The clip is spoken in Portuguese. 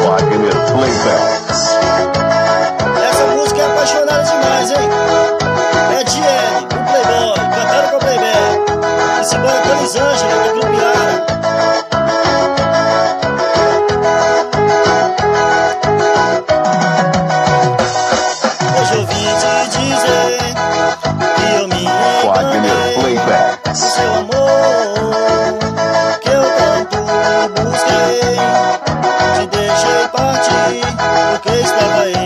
Wagner Playbacks. Essa música é apaixonada demais, hein? É de L, o Playboy, cantando com o Playback. E simbora com a Elisângela, do Grupo Yara. Hoje eu vim te dizer que eu me Wagner Playbacks. seu amor, que eu tanto busquei. Te deixei partir, porque estava eu